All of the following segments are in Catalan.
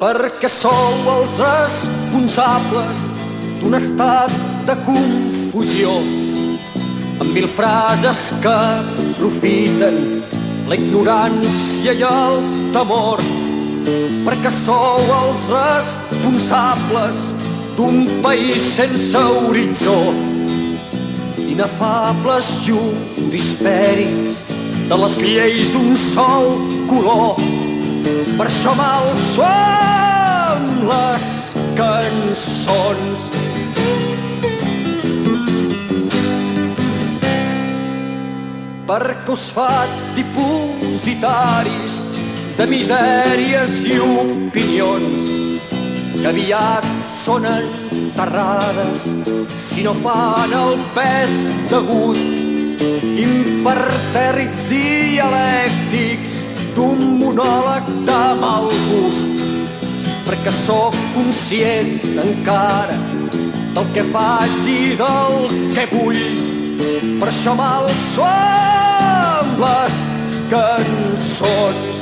perquè sou els responsables d'un estat de confusió, amb mil frases que aprofiten la ignorància i el temor, perquè sou els responsables d'un país sense horitzó, inefables jurisperis de les lleis d'un sol color. Per això mal són les cançons. Perquè us faig dipositaris de misèries i opinions que aviat són enterrades si no fan el pes degut, impertèrrits dialèctics d'un monòleg de mal gust, perquè sóc conscient encara del que faig i del que vull. Per això mal són les cançons.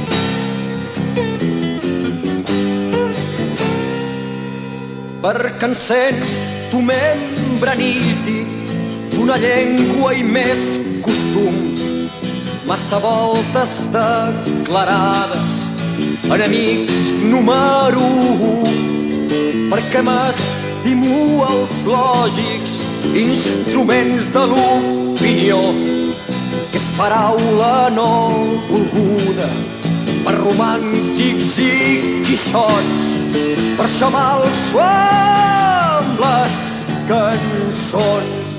Perquè encento membre nítid d'una llengua i més costums, massa voltes declarades, enemics número 1, perquè m'estimo els lògics instruments de l'opinió, que és paraula no volguda per romàntics i quixots. Per això mal són les cançons.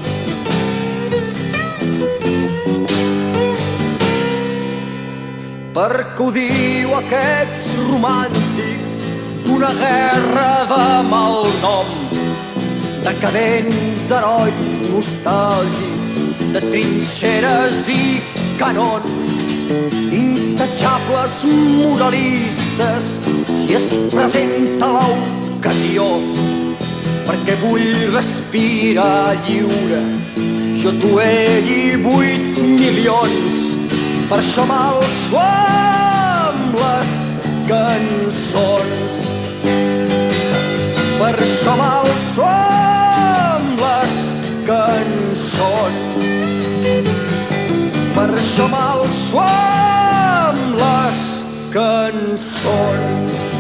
Perquè ho diu aquests romàntics d'una guerra de mal nom, decadents herois nostàlgics de trinxeres i canons, intatxables moralistes si es presenta l'ocasió, perquè vull respirar lliure, jo t'ho he i 8 milions. Per això mal són les cançons. Per això mal són les cançons. Per això mal són les cançons.